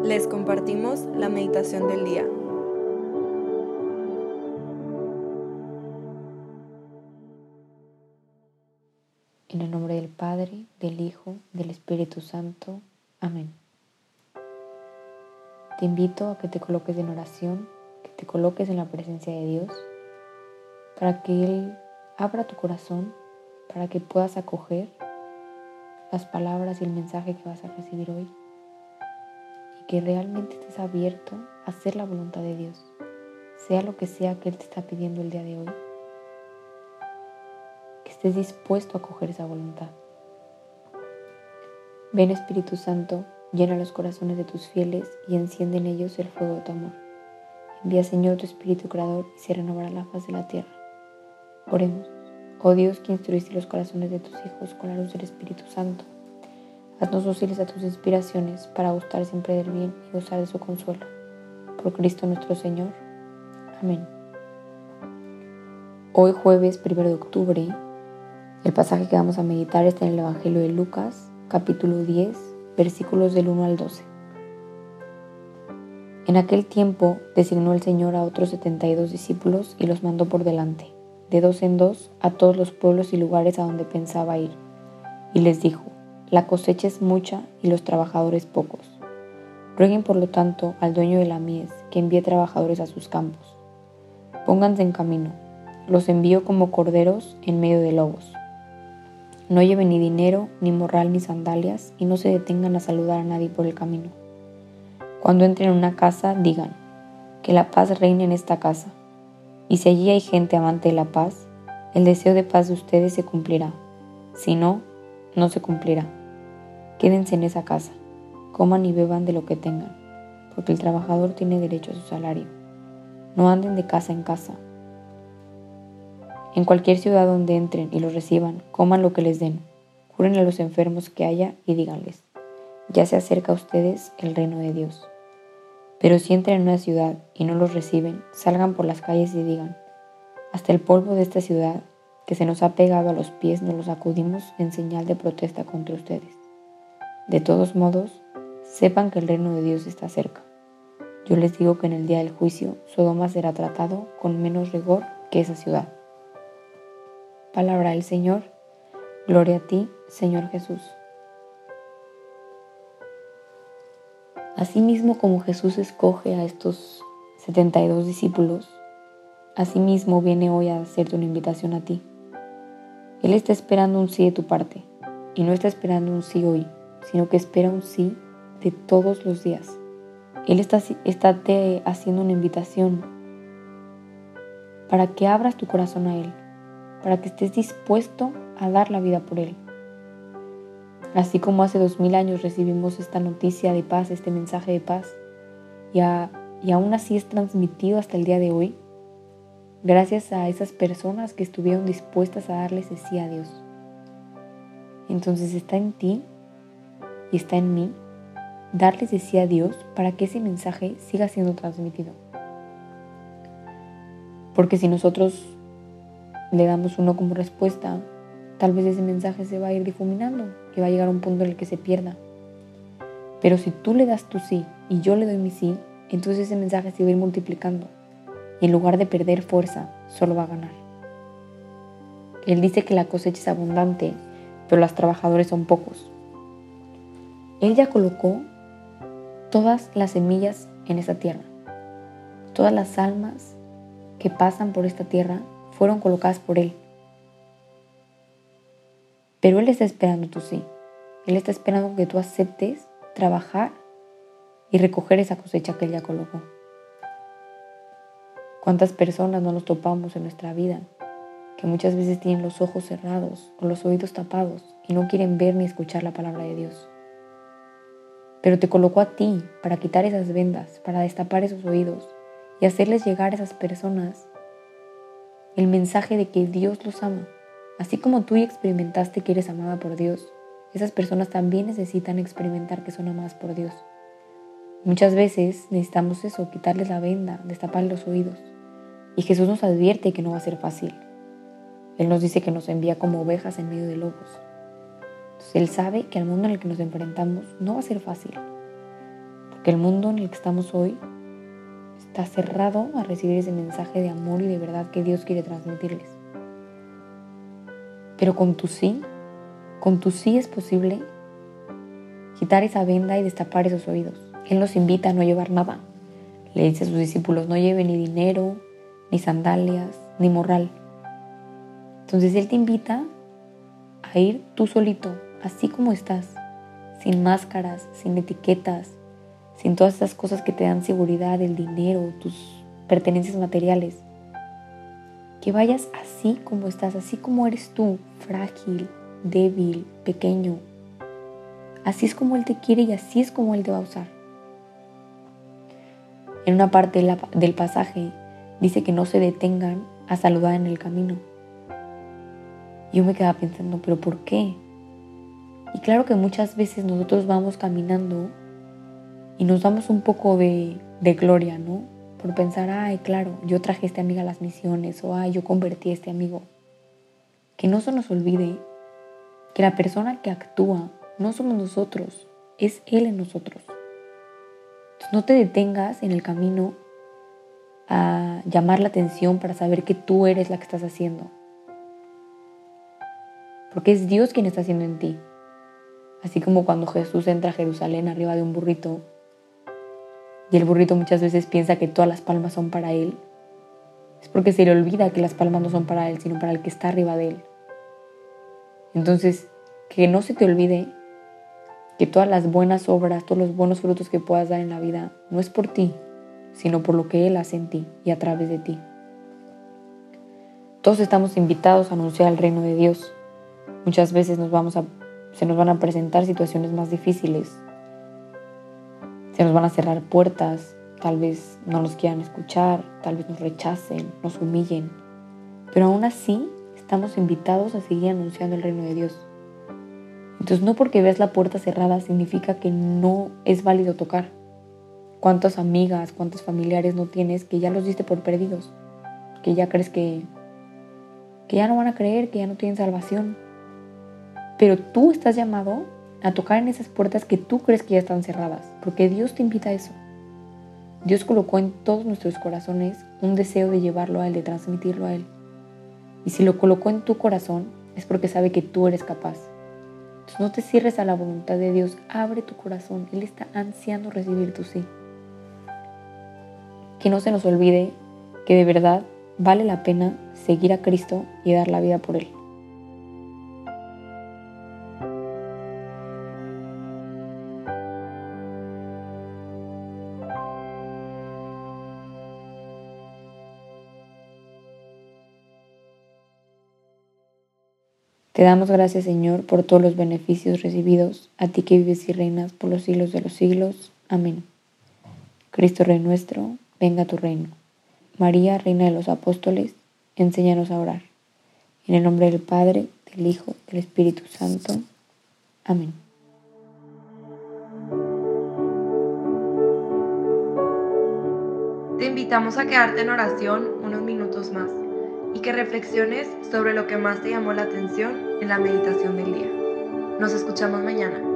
Les compartimos la meditación del día. En el nombre del Padre, del Hijo, del Espíritu Santo. Amén. Te invito a que te coloques en oración, que te coloques en la presencia de Dios, para que Él abra tu corazón, para que puedas acoger las palabras y el mensaje que vas a recibir hoy, y que realmente estés abierto a hacer la voluntad de Dios, sea lo que sea que Él te está pidiendo el día de hoy, que estés dispuesto a acoger esa voluntad. Ven, Espíritu Santo, llena los corazones de tus fieles y enciende en ellos el fuego de tu amor. Envía, Señor, tu Espíritu Creador y se renovará la faz de la tierra. Oremos. Oh Dios, que instruiste los corazones de tus hijos con la luz del Espíritu Santo, haznos dóciles a tus inspiraciones para gustar siempre del bien y gozar de su consuelo. Por Cristo nuestro Señor. Amén. Hoy, jueves 1 de octubre, el pasaje que vamos a meditar está en el Evangelio de Lucas, capítulo 10, versículos del 1 al 12. En aquel tiempo designó el Señor a otros 72 discípulos y los mandó por delante, de dos en dos, a todos los pueblos y lugares a donde pensaba ir. Y les dijo: la cosecha es mucha y los trabajadores pocos. Rueguen por lo tanto al dueño de la mies que envíe trabajadores a sus campos. Pónganse en camino, los envío como corderos en medio de lobos. No lleven ni dinero, ni morral, ni sandalias, y no se detengan a saludar a nadie por el camino. Cuando entren en una casa, digan: que la paz reine en esta casa. Y si allí hay gente amante de la paz, el deseo de paz de ustedes se cumplirá. Si no, no se cumplirá. Quédense en esa casa, coman y beban de lo que tengan, porque el trabajador tiene derecho a su salario. No anden de casa en casa. En cualquier ciudad donde entren y los reciban, coman lo que les den, curen a los enfermos que haya y díganles: ya se acerca a ustedes el reino de Dios. Pero si entran en una ciudad y no los reciben, salgan por las calles y digan: hasta el polvo de esta ciudad que se nos ha pegado a los pies nos lo sacudimos en señal de protesta contra ustedes. De todos modos, sepan que el reino de Dios está cerca. Yo les digo que en el día del juicio, Sodoma será tratado con menos rigor que esa ciudad. Palabra del Señor. Gloria a ti, Señor Jesús. Asimismo, como Jesús escoge a estos 72 discípulos, asimismo viene hoy a hacerte una invitación a ti. Él está esperando un sí de tu parte, y no está esperando un sí hoy, sino que espera un sí de todos los días. Él está te haciendo una invitación para que abras tu corazón a Él, para que estés dispuesto a dar la vida por Él. Así como hace 2000 años recibimos esta noticia de paz, este mensaje de paz, y aún así es transmitido hasta el día de hoy, gracias a esas personas que estuvieron dispuestas a darle ese sí a Dios. Entonces está en ti y está en mí darle ese sí a Dios para que ese mensaje siga siendo transmitido. Porque si nosotros le damos uno como respuesta, tal vez ese mensaje se va a ir difuminando y va a llegar a un punto en el que se pierda. Pero si tú le das tu sí y yo le doy mi sí, entonces ese mensaje se va a ir multiplicando y en lugar de perder fuerza, solo va a ganar. Él dice que la cosecha es abundante, pero los trabajadores son pocos. Él ya colocó todas las semillas en esta tierra. Todas las almas que pasan por esta tierra fueron colocadas por Él. Pero Él está esperando tu sí. Él está esperando que tú aceptes trabajar y recoger esa cosecha que Él ya colocó. ¿Cuántas personas no nos topamos en nuestra vida que muchas veces tienen los ojos cerrados o los oídos tapados y no quieren ver ni escuchar la palabra de Dios? Pero te colocó a ti para quitar esas vendas, para destapar esos oídos y hacerles llegar a esas personas el mensaje de que Dios los ama. Así como tú ya experimentaste que eres amada por Dios, esas personas también necesitan experimentar que son amadas por Dios. Muchas veces necesitamos eso, quitarles la venda, destaparles los oídos. Y Jesús nos advierte que no va a ser fácil. Él nos dice que nos envía como ovejas en medio de lobos. Entonces Él sabe que al mundo en el que nos enfrentamos no va a ser fácil. porque el mundo en el que estamos hoy está cerrado a recibir ese mensaje de amor y de verdad que Dios quiere transmitirles. Pero con tu sí es posible quitar esa venda y destapar esos oídos. Él nos invita a no llevar nada. Le dice a sus discípulos, no lleven ni dinero, ni sandalias, ni morral. Entonces Él te invita a ir tú solito, así como estás, sin máscaras, sin etiquetas, sin todas esas cosas que te dan seguridad, el dinero, tus pertenencias materiales. Que vayas así como estás, así como eres tú, frágil, débil, pequeño. Así es como Él te quiere y así es como Él te va a usar. En una parte del pasaje dice que no se detengan a saludar en el camino. Yo me quedaba pensando, ¿pero por qué? Y claro que muchas veces nosotros vamos caminando y nos damos un poco de gloria, ¿no? Por pensar, ay, claro, yo traje a este amigo a las misiones, o ay, yo convertí a este amigo. Que no se nos olvide que la persona que actúa no somos nosotros, es Él en nosotros. Entonces, no te detengas en el camino a llamar la atención para saber que tú eres la que estás haciendo. Porque es Dios quien está haciendo en ti. Así como cuando Jesús entra a Jerusalén arriba de un burrito y el burrito muchas veces piensa que todas las palmas son para él, es porque se le olvida que las palmas no son para él, sino para el que está arriba de él. Entonces, que no se te olvide que todas las buenas obras, todos los buenos frutos que puedas dar en la vida, no es por ti, sino por lo que Él hace en ti y a través de ti. Todos estamos invitados a anunciar el reino de Dios. Muchas veces se nos van a presentar situaciones más difíciles. Se nos van a cerrar puertas, tal vez no nos quieran escuchar, tal vez nos rechacen, nos humillen. Pero aún así estamos invitados a seguir anunciando el reino de Dios. Entonces no porque veas la puerta cerrada significa que no es válido tocar. ¿Cuántas amigas, cuántos familiares no tienes que ya los diste por perdidos? Que ya crees que ya no van a creer, que ya no tienen salvación. Pero tú estás llamado a tocar en esas puertas que tú crees que ya están cerradas, porque Dios te invita a eso. Dios colocó en todos nuestros corazones un deseo de llevarlo a Él, de transmitirlo a Él. Y si lo colocó en tu corazón, es porque sabe que tú eres capaz. Entonces no te cierres a la voluntad de Dios, abre tu corazón, Él está ansiando recibir tu sí. Que no se nos olvide que de verdad vale la pena seguir a Cristo y dar la vida por Él. Te damos gracias, Señor, por todos los beneficios recibidos, a ti que vives y reinas por los siglos de los siglos. Amén. Cristo Rey nuestro, venga a tu reino. María, Reina de los Apóstoles, enséñanos a orar. En el nombre del Padre, del Hijo, del Espíritu Santo. Amén. Te invitamos a quedarte en oración unos minutos más y que reflexiones sobre lo que más te llamó la atención en la meditación del día. Nos escuchamos mañana.